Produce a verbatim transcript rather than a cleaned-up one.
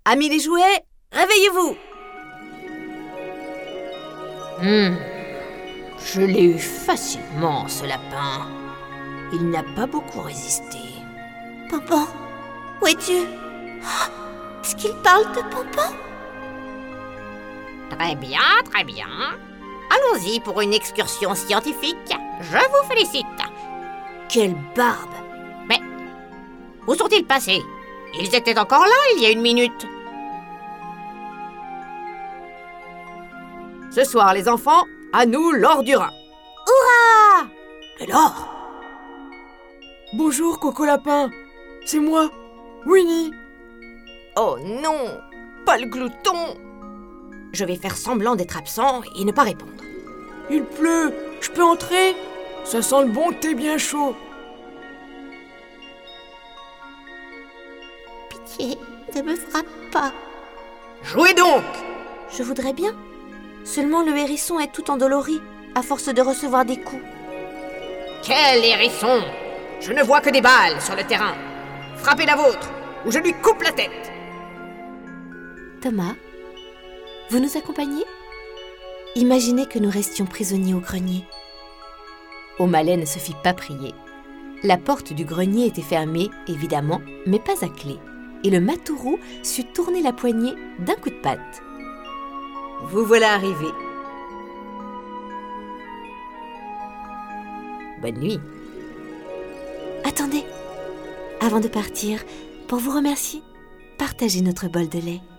Amis des jouets, réveillez-vous! Hum, je l'ai eu facilement, ce lapin. Il n'a pas beaucoup résisté. Pompon, où es-tu? Oh, est-ce qu'il parle de Pompon? Très bien, très bien. Allons-y pour une excursion scientifique. Je vous félicite. Quelle barbe! Mais où sont-ils passés? Ils étaient encore là il y a une minute. Ce soir, les enfants, à nous l'or du Rhin. Hurrah! Et l'or? Bonjour, Coco Lapin. C'est moi, Winnie. Oh non, pas le glouton. Je vais faire semblant d'être absent et ne pas répondre. Il pleut, je peux entrer? Ça sent le bon thé bien chaud. Pitié, ne me frappe pas. Jouez donc! Je voudrais bien. Seulement le hérisson est tout endolori, à force de recevoir des coups. Quel hérisson! Je ne vois que des balles sur le terrain. Frappez la vôtre, ou je lui coupe la tête. Thomas, vous nous accompagnez? Imaginez que nous restions prisonniers au grenier. O'Malley ne se fit pas prier. La porte du grenier était fermée, évidemment, mais pas à clé. Et le matourou sut tourner la poignée d'un coup de patte. Vous voilà arrivés. Bonne nuit. Attendez, avant de partir, pour vous remercier, partagez notre bol de lait.